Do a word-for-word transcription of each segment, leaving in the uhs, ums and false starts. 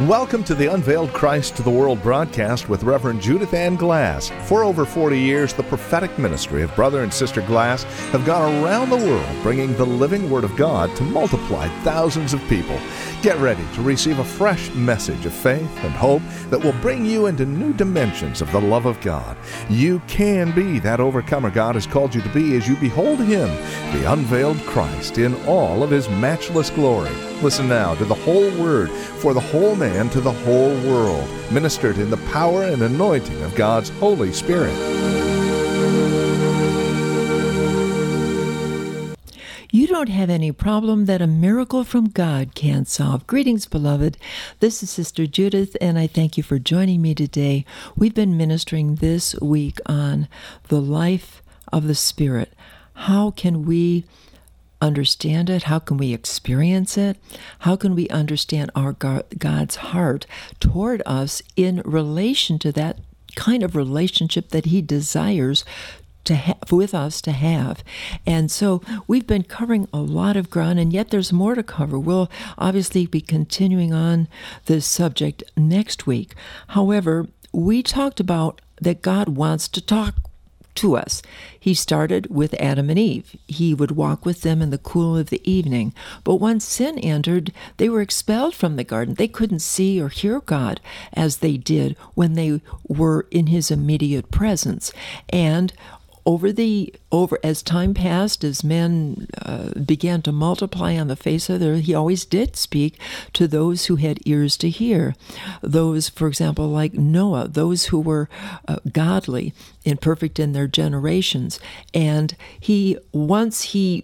Welcome to the Unveiled Christ to the World broadcast with Reverend Judith Ann Glass. For over forty years, the prophetic ministry of Brother and Sister Glass have gone around the world bringing the living Word of God to multiply thousands of people. Get ready to receive a fresh message of faith and hope that will bring you into new dimensions of the love of God. You can be that overcomer God has called you to be as you behold Him, the unveiled Christ, in all of His matchless glory. Listen now to the whole Word for the whole man to the whole world, ministered in the power and anointing of God's Holy Spirit. You don't have any problem that a miracle from God can't solve. Greetings, beloved. This is Sister Judith, and I thank you for joining me today. We've been ministering this week on the life of the Spirit. How can we understand it? How can we experience it? How can we understand our God's heart toward us in relation to that kind of relationship that He desires to have with us to have? And so we've been covering a lot of ground, and yet there's more to cover. We'll obviously be continuing on this subject next week. However, we talked about that God wants to talk to us. He started with Adam and Eve. He would walk with them in the cool of the evening. But once sin entered, they were expelled from the garden. They couldn't see or hear God as they did when they were in His immediate presence. And Over the over as time passed, as men uh, began to multiply on the face of the earth, He always did speak to those who had ears to hear. Those, for example, like Noah, those who were uh, godly and perfect in their generations. And He, once He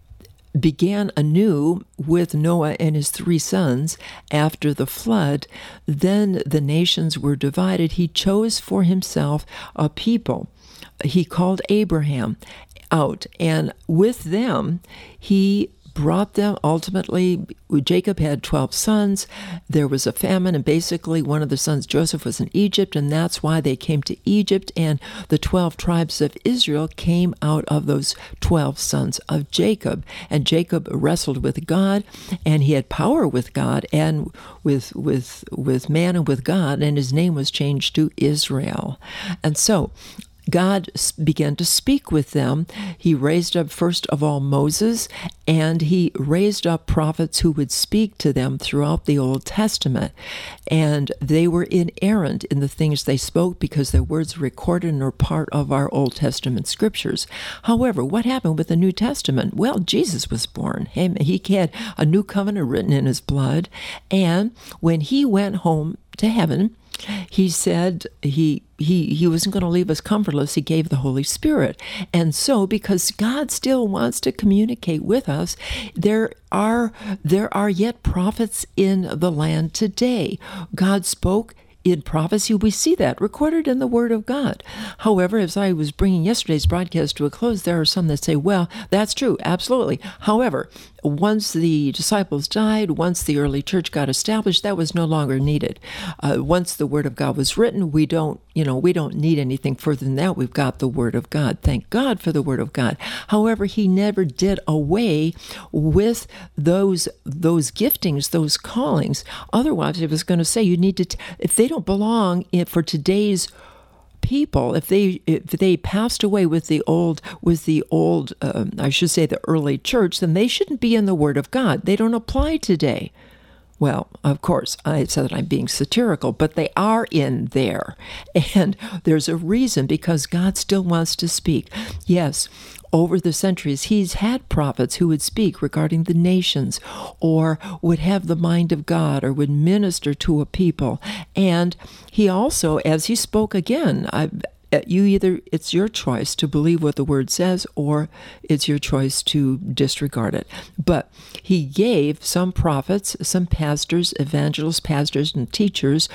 began anew with Noah and his three sons after the flood, then the nations were divided. He chose for Himself a people. He called Abraham out, and with them, He brought them ultimately. Jacob had twelve sons. There was a famine, and basically one of the sons, Joseph, was in Egypt, and that's why they came to Egypt, and the twelve tribes of Israel came out of those twelve sons of Jacob. And Jacob wrestled with God, and he had power with God and with with with man and with God, and his name was changed to Israel. And so God began to speak with them. He raised up, first of all, Moses, and He raised up prophets who would speak to them throughout the Old Testament. And they were inerrant in the things they spoke because their words were recorded and are part of our Old Testament scriptures. However, what happened with the New Testament? Well, Jesus was born. He had a new covenant written in His blood, and when He went home to heaven, He said he he he wasn't going to leave us comfortless. He gave the Holy Spirit. And so, because God still wants to communicate with us, there are there are yet prophets in the land today. God spoke in prophecy. We see that recorded in the Word of God. However, as I was bringing yesterday's broadcast to a close, there are some that say, well, that's true, absolutely. However, once the disciples died, once the early church got established, that was no longer needed. Uh, once the Word of God was written, we don't, you know, we don't need anything further than that. We've got the Word of God. Thank God for the Word of God. However, He never did away with those those giftings, those callings. Otherwise, I was going to say, you need to, t- if they don't belong in, for today's people, if they if they passed away with the old with the old um, I should say the early church, then they shouldn't be in the Word of God. They don't apply today. Well, of course, I said that I'm being satirical, but they are in there. And there's a reason, because God still wants to speak. Yes, over the centuries, He's had prophets who would speak regarding the nations, or would have the mind of God, or would minister to a people. And He also, as He spoke again, I you either, it's your choice to believe what the Word says, or it's your choice to disregard it. But He gave some prophets, some pastors, evangelists, pastors, and teachers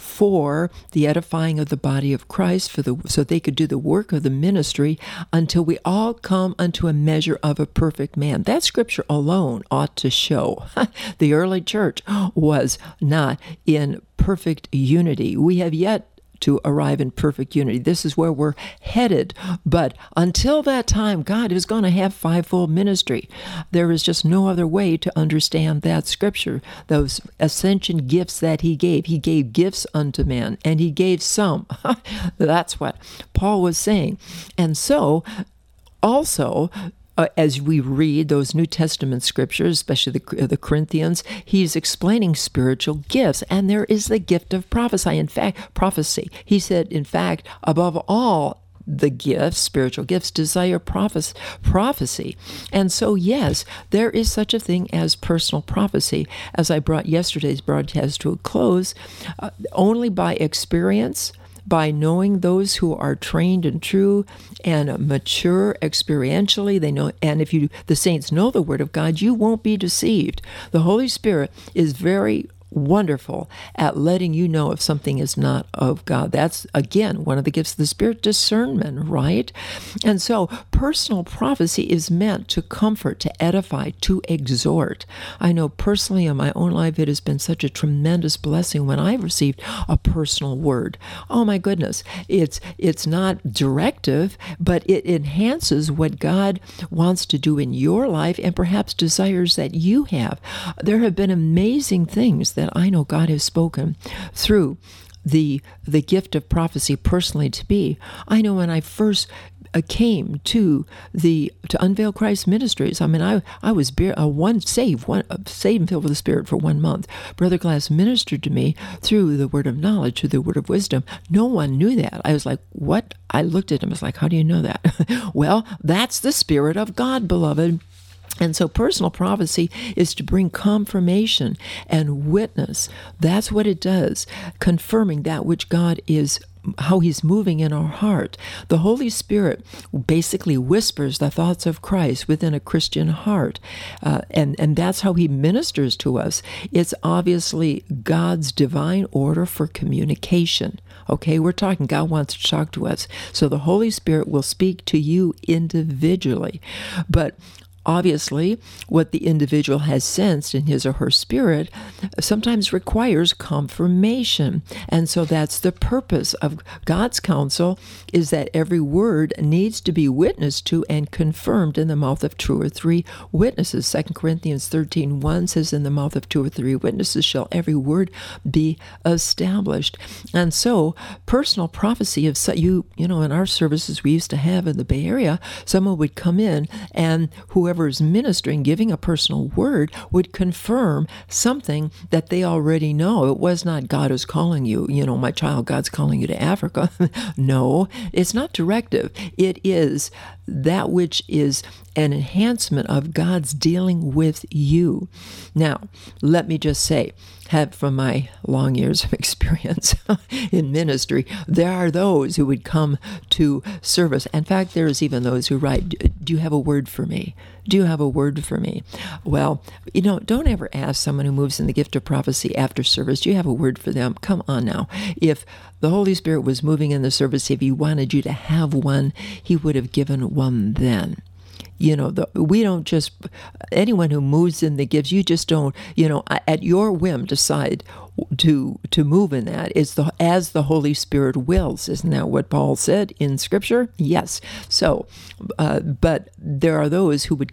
for the edifying of the body of Christ, for the so they could do the work of the ministry until we all come unto a measure of a perfect man. That scripture alone ought to show the early church was not in perfect unity. We have yet to arrive in perfect unity. This is where we're headed. But until that time, God is going to have fivefold ministry. There is just no other way to understand that scripture. Those ascension gifts that he gave. He gave gifts unto man, and he gave some. That's what Paul was saying. And so, also, Uh, as we read those New Testament scriptures, especially the, the Corinthians, he's explaining spiritual gifts, and there is the gift of prophecy. In fact, prophecy. He said, in fact, above all the gifts, spiritual gifts, desire prophes- prophecy. And so, yes, there is such a thing as personal prophecy. As I brought yesterday's broadcast to a close, uh, only by experience, by knowing those who are trained and true and mature experientially, they know, and if you the saints know the Word of God, you won't be deceived. The Holy Spirit is very wonderful at letting you know if something is not of God. That's, again, one of the gifts of the Spirit, discernment, right? And so personal prophecy is meant to comfort, to edify, to exhort. I know personally in my own life, it has been such a tremendous blessing when I've received a personal word. Oh my goodness. It's, it's not directive, but it enhances what God wants to do in your life and perhaps desires that you have. There have been amazing things that I know God has spoken through the the gift of prophecy personally to me. I know when I first uh, came to the to Unveil Christ Ministries, I mean, I I was bare, uh, one saved, one uh, saved and filled with the Spirit for one month. Brother Glass ministered to me through the word of knowledge, through the word of wisdom. No one knew that. I was like, what? I looked at him. I was like, how do you know that? Well, that's the Spirit of God, beloved. And so personal prophecy is to bring confirmation and witness. That's what it does, confirming that which God is, how he's moving in our heart. The Holy Spirit basically whispers the thoughts of Christ within a Christian heart. Uh, and, and that's how he ministers to us. It's obviously God's divine order for communication. Okay, we're talking, God wants to talk to us. So the Holy Spirit will speak to you individually. But obviously, what the individual has sensed in his or her spirit sometimes requires confirmation. And so that's the purpose of God's counsel, is that every word needs to be witnessed to and confirmed in the mouth of two or three witnesses. Second Corinthians thirteen one says, in the mouth of two or three witnesses shall every word be established. And so personal prophecy of you, you know, in our services we used to have in the Bay Area, someone would come in and whoever is ministering, giving a personal word, would confirm something that they already know. It was not God is calling you, you know, my child, God's calling you to Africa. No, it's not directive. It is that which is an enhancement of God's dealing with you. Now, let me just say, have from my long years of experience in ministry, there are those who would come to service. In fact, there's even those who write, do you have a word for me? Do you have a word for me? Well, you know, don't ever ask someone who moves in the gift of prophecy after service, do you have a word for them? Come on now. If the Holy Spirit was moving in the service, if he wanted you to have one, he would have given one then. You know, the, we don't just, anyone who moves in the gifts, you just don't, you know, at your whim decide to to move in that. It's the as the Holy Spirit wills. Isn't that what Paul said in Scripture? Yes. So, uh, but there are those who would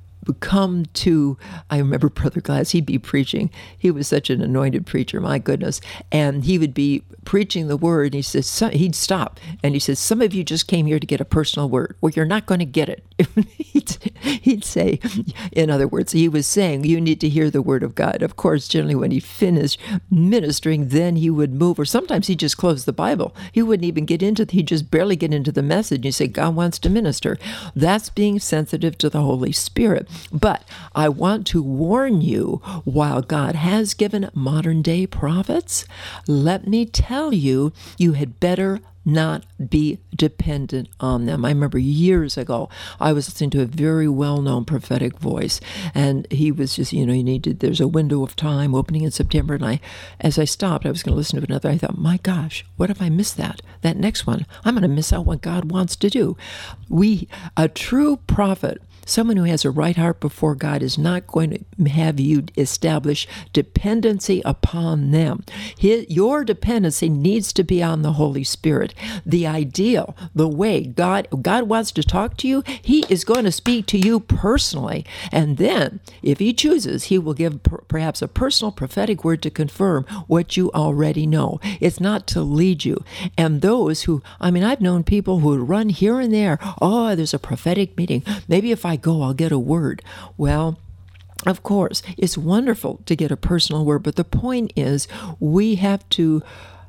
come to, I remember Brother Glass, he'd be preaching. He was such an anointed preacher, my goodness. And he would be preaching the word, and he says, he'd stop, and he says, some of you just came here to get a personal word. Well, you're not going to get it. he'd, he'd say, in other words, he was saying, you need to hear the word of God. Of course, generally when he finished ministering, then he would move, or sometimes he'd just close the Bible. He wouldn't even get into, he'd just barely get into the message. You say, God wants to minister. That's being sensitive to the Holy Spirit. But I want to warn you, while God has given modern day prophets, let me tell you, you had better not be dependent on them. I remember years ago, I was listening to a very well-known prophetic voice, and he was just, you know, you needed, there's a window of time opening in September, and I, as I stopped, I was going to listen to another, I thought, my gosh, what if I miss that? That next one, I'm going to miss out what God wants to do. We, a true prophet, Someone who has a right heart before God is not going to have you establish dependency upon them. His, your dependency needs to be on the Holy Spirit. The ideal, the way God, God wants to talk to you, He is going to speak to you personally. And then, if He chooses, He will give per, perhaps a personal prophetic word to confirm what you already know. It's not to lead you. And those who, I mean, I've known people who would run here and there. Oh, there's a prophetic meeting. Maybe if I go, I'll get a word. Well, of course, it's wonderful to get a personal word, but the point is we have to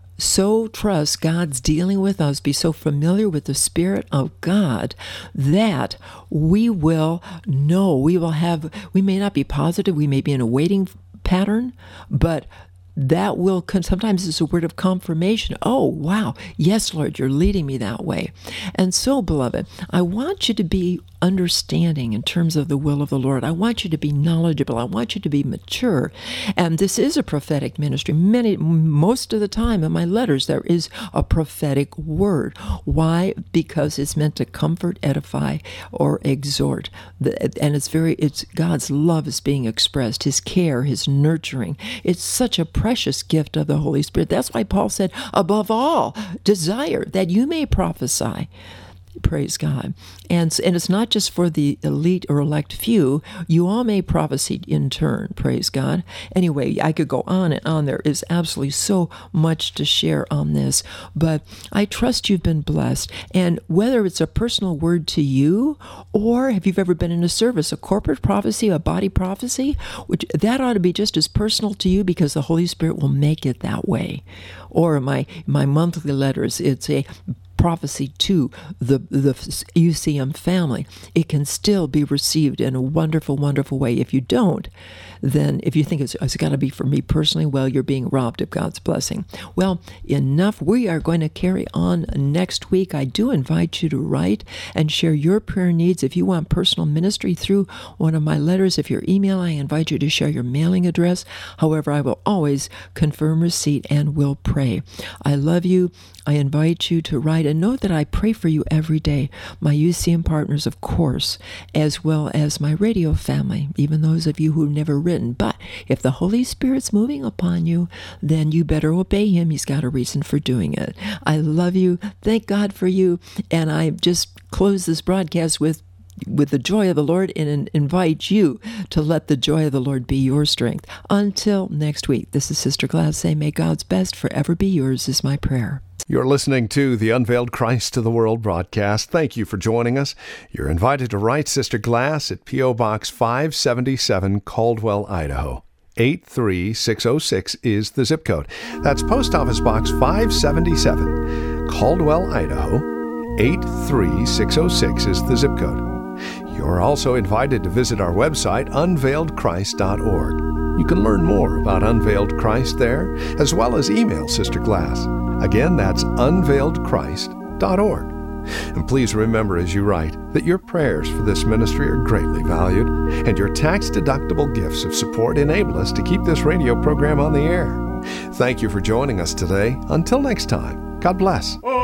so trust God's dealing with us, be so familiar with the Spirit of God that we will know, we will have, we may not be positive, we may be in a waiting pattern, but that will, sometimes it's a word of confirmation. Oh, wow. Yes, Lord, you're leading me that way. And so, beloved, I want you to be understanding in terms of the will of the Lord. I want you to be knowledgeable. I want you to be mature. And this is a prophetic ministry. Many, most of the time in my letters, there is a prophetic word. Why? Because it's meant to comfort, edify, or exhort. And it's very, it's God's love is being expressed, His care, His nurturing. It's such a precious gift of the Holy Spirit. That's why Paul said, above all, desire that you may prophesy. Praise God. And, and it's not just for the elite or elect few. You all may prophesy in turn. Praise God. Anyway, I could go on and on. There is absolutely so much to share on this. But I trust you've been blessed. And whether it's a personal word to you, or have you ever been in a service, a corporate prophecy, a body prophecy, which that ought to be just as personal to you because the Holy Spirit will make it that way. Or my, my monthly letters, it's a prophecy to the the U C M family. It can still be received in a wonderful, wonderful way. If you don't, then if you think it's, it's got to be for me personally, well, you're being robbed of God's blessing. Well, enough. We are going to carry on next week. I do invite you to write and share your prayer needs. If you want personal ministry through one of my letters, if your email, I invite you to share your mailing address. However, I will always confirm receipt and will pray. I love you. I invite you to write and know that I pray for you every day. My U C M partners, of course, as well as my radio family, even those of you who've never written. But if the Holy Spirit's moving upon you, then you better obey Him. He's got a reason for doing it. I love you. Thank God for you. And I just close this broadcast with with the joy of the Lord and invite you to let the joy of the Lord be your strength. Until next week, this is Sister Glass saying, may God's best forever be yours is my prayer. You're listening to the Unveiled Christ to the World broadcast. Thank you for joining us. You're invited to write Sister Glass at P O. Box five seventy-seven, Caldwell, Idaho. eight three six oh six is the zip code. That's Post Office Box five seventy-seven, Caldwell, Idaho. eight three six oh six is the zip code. You're also invited to visit our website, unveiled christ dot org. You can learn more about Unveiled Christ there, as well as email Sister Glass. Again, that's unveiled christ dot org. And please remember as you write that your prayers for this ministry are greatly valued, and your tax-deductible gifts of support enable us to keep this radio program on the air. Thank you for joining us today. Until next time, God bless.